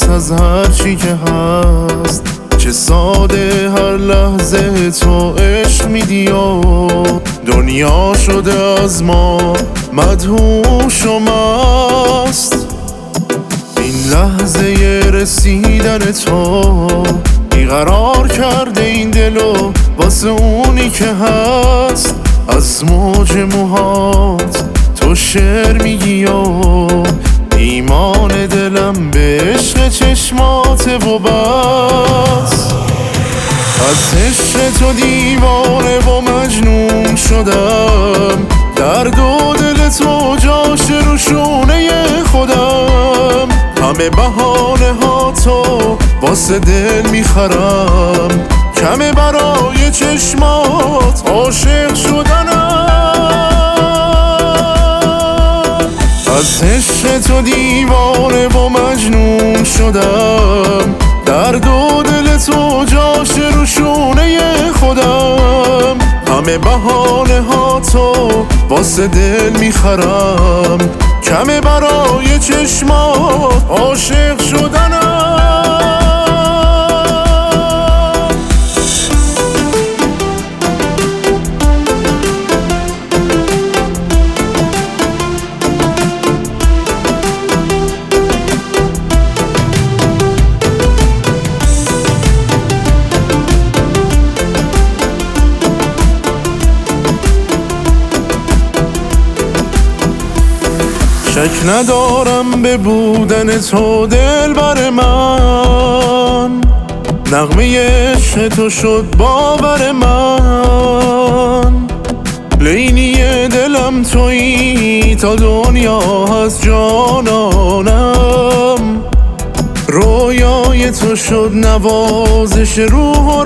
از هر چی که هست. چه ساده هر لحظه تو عشق میدی و دنیا شده از ما مدهوش و مست. این لحظه رسیدن تو بیقرار کرده این دلو واسه اونی که هست. از موج موهات تو شعر میگی و ایمان دلم به عشق چشماته و بس. از عشق تو دیوانه و مجنون شدم، درد و دل تو جاش رو شونه خودم. همه بهانه ها تو واسه دل میخرم، کمه برای چشمات عاشق شدنم. از عشق تو دیوانه و مجنون شدم، درد و دل تو جاش رو شونه خودم. همه بهانه ها تو واسه دل میخرم، کمه برای چشمات عاشق شدنم. شک ندارم به بودن تو دلبر من، نغمه عشق تو شد باور من. لینی دلم تویی تا دنیا از جانانم، رویای تو شد نوازش روح و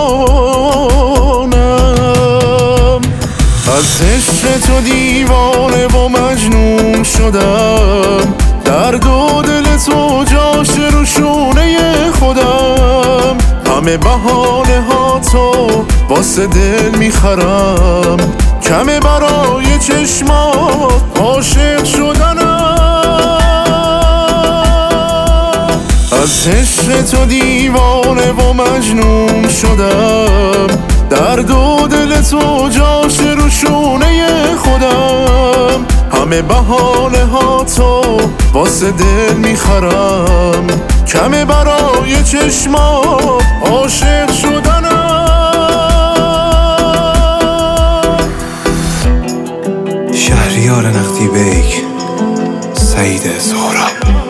روانم. از عشق تو دیوانه و مجنون شدم، درد و دل تو جاش رو شونه خودم. همه بهانه ها تو واسه دل میخرم، کمه برای چشمات عاشق شدنم. از عشق تو دیوانه و مجنون شدم، درد و دل تو جاش رو شونه خودم. همه بهانه ها تو واسه دل میخرم، کمه برای چشمات عاشق شدنم. شهریار نقطی بیک، سعید زهرا.